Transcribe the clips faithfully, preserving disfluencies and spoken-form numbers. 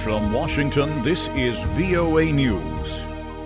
From Washington, this is V O A News.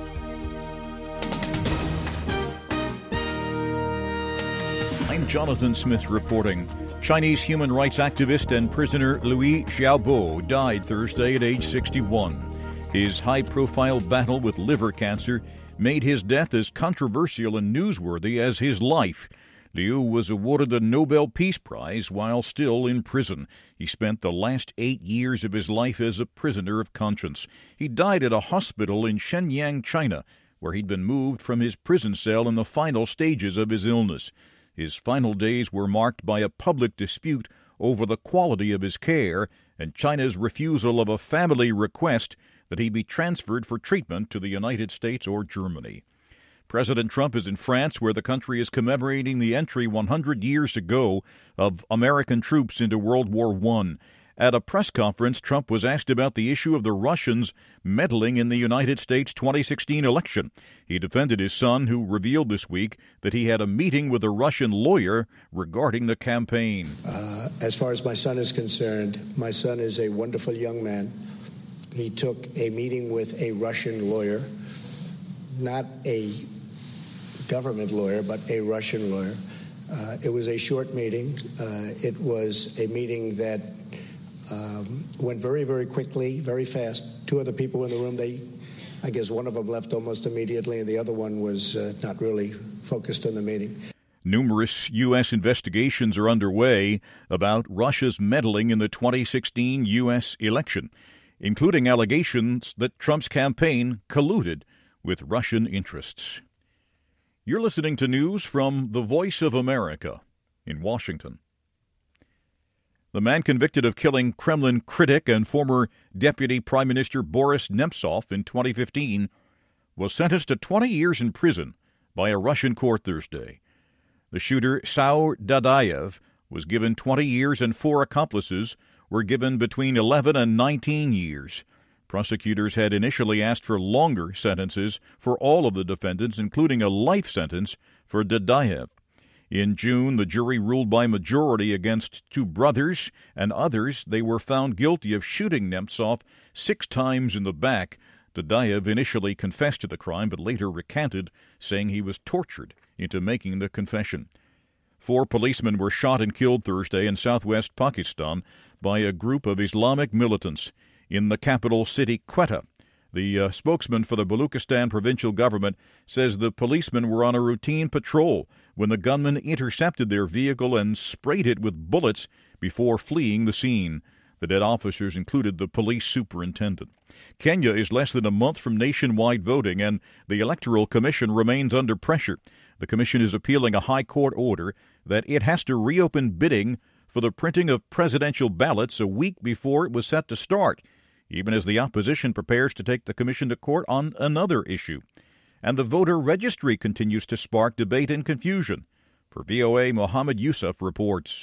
I'm Jonathan Smith reporting. Chinese human rights activist and prisoner Liu Xiaobo died Thursday at age sixty-one. His high-profile battle with liver cancer made his death as controversial and newsworthy as his life. Liu was awarded the Nobel Peace Prize while still in prison. He spent the last eight years of his life as a prisoner of conscience. He died at a hospital in Shenyang, China, where he'd been moved from his prison cell in the final stages of his illness. His final days were marked by a public dispute over the quality of his care and China's refusal of a family request that he be transferred for treatment to the United States or Germany. President Trump is in France, where the country is commemorating the entry one hundred years ago of American troops into World War One. At a press conference, Trump was asked about the issue of the Russians meddling in the United States twenty sixteen election. He defended his son, who revealed this week that he had a meeting with a Russian lawyer regarding the campaign. Uh, as far as my son is concerned, my son is a wonderful young man. He took a meeting with a Russian lawyer, not a government lawyer, but a Russian lawyer. Uh, it was a short meeting. Uh, it was a meeting that um, went very, very quickly, very fast. Two other people in the room, they, I guess one of them left almost immediately, and the other one was uh, not really focused on the meeting. Numerous U S investigations are underway about Russia's meddling in the twenty sixteen U S election, including allegations that Trump's campaign colluded with Russian interests. You're listening to news from the Voice of America in Washington. The man convicted of killing Kremlin critic and former Deputy Prime Minister Boris Nemtsov in twenty fifteen was sentenced to twenty years in prison by a Russian court Thursday. The shooter, Saur Dadayev, was given twenty years and four accomplices were given between eleven and nineteen years. Prosecutors had initially asked for longer sentences for all of the defendants, including a life sentence for Dadayev. In June, the jury ruled by majority against two brothers and others. They were found guilty of shooting Nemtsov six times in the back. Dadayev initially confessed to the crime, but later recanted, saying he was tortured into making the confession. Four policemen were shot and killed Thursday in southwest Pakistan by a group of Islamic militants in the capital city, Quetta. The uh, spokesman for the Baluchistan provincial government says the policemen were on a routine patrol when the gunmen intercepted their vehicle and sprayed it with bullets before fleeing the scene. The dead officers included the police superintendent. Kenya is less than a month from nationwide voting, and the Electoral Commission remains under pressure. The commission is appealing a high court order that it has to reopen bidding for the printing of presidential ballots a week before it was set to start, even as the opposition prepares to take the commission to court on another issue. And the voter registry continues to spark debate and confusion. For V O A, Mohammed Yusuf reports.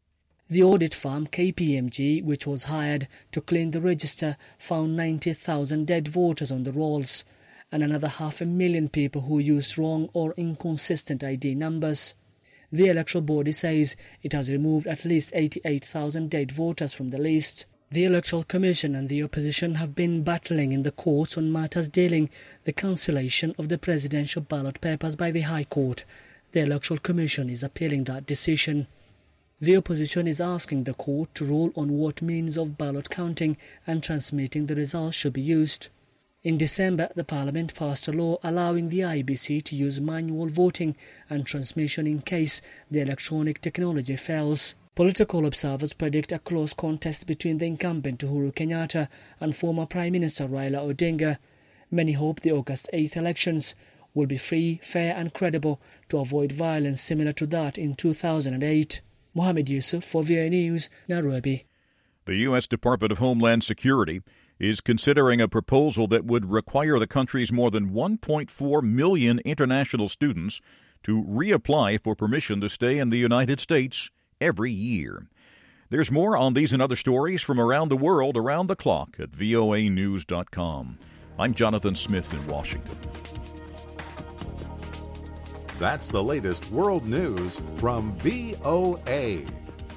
The audit firm K P M G, which was hired to clean the register, found ninety thousand dead voters on the rolls and another half a million people who used wrong or inconsistent I D numbers. The electoral body says it has removed at least eighty-eight thousand dead voters from the list. The Electoral Commission and the opposition have been battling in the courts on matters dealing the cancellation of the presidential ballot papers by the High Court. The Electoral Commission is appealing that decision. The opposition is asking the court to rule on what means of ballot counting and transmitting the results should be used. In December, the Parliament passed a law allowing the I B C to use manual voting and transmission in case the electronic technology fails. Political observers predict a close contest between the incumbent Uhuru Kenyatta and former Prime Minister Raila Odinga. Many hope the August eighth elections will be free, fair and credible to avoid violence similar to that in two thousand eight. Mohammed Yusuf for V O A News, Nairobi. The U S Department of Homeland Security is considering a proposal that would require the country's more than one point four million international students to reapply for permission to stay in the United States every year. There's more on these and other stories from around the world around the clock at V O A news dot com. I'm Jonathan Smith in Washington. That's the latest world news from V O A.